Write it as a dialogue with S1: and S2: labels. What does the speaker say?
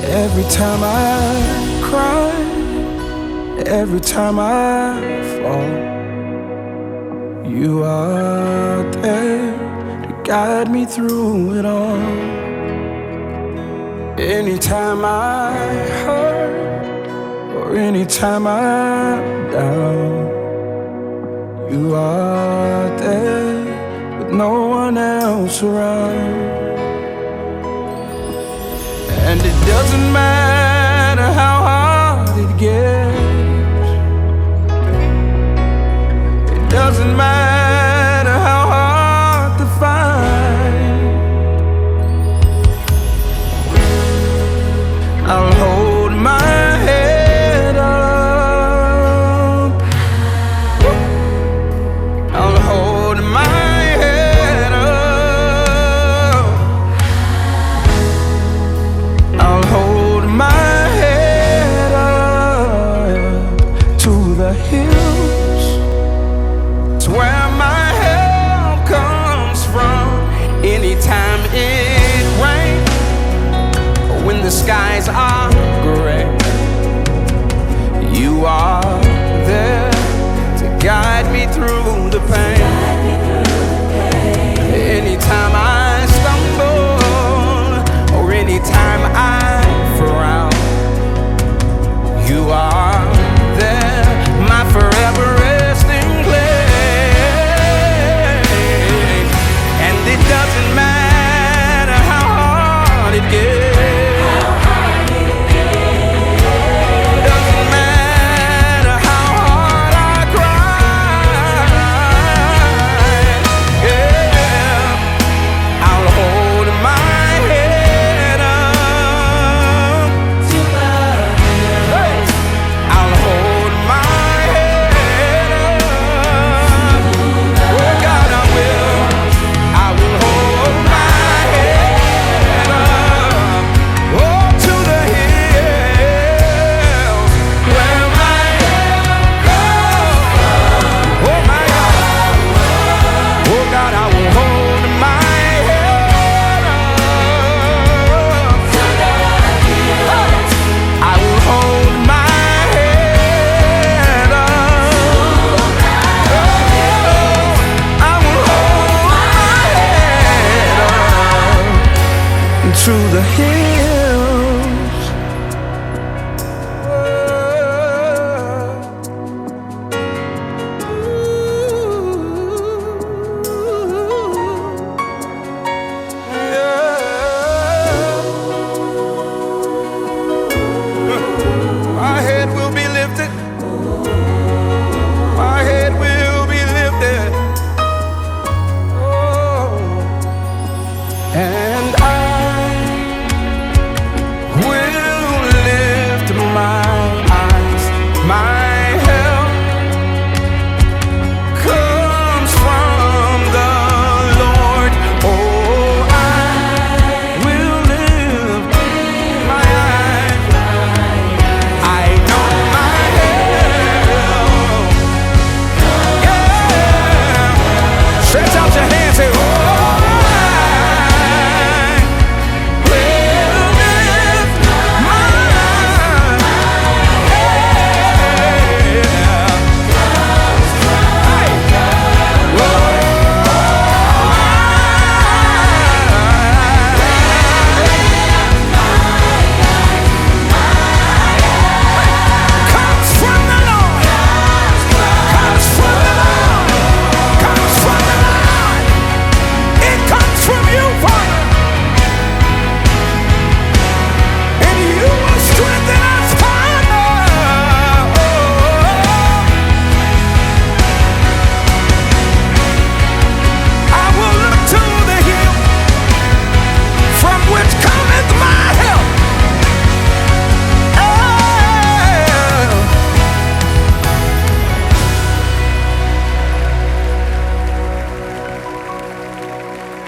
S1: Every time I cry, every time I fall, you are there to guide me through it all. Anytime I hurt or anytime I'm down, you are there with no one else around. And it doesn't matter how hard it gets, it doesn't matter how hard to find, I'll hold my head up, I'll hold my head up, I'll hold my head up to the hills. It's where my help comes from. Anytime it rains, when the skies are gray, you are there to guide me through the pain.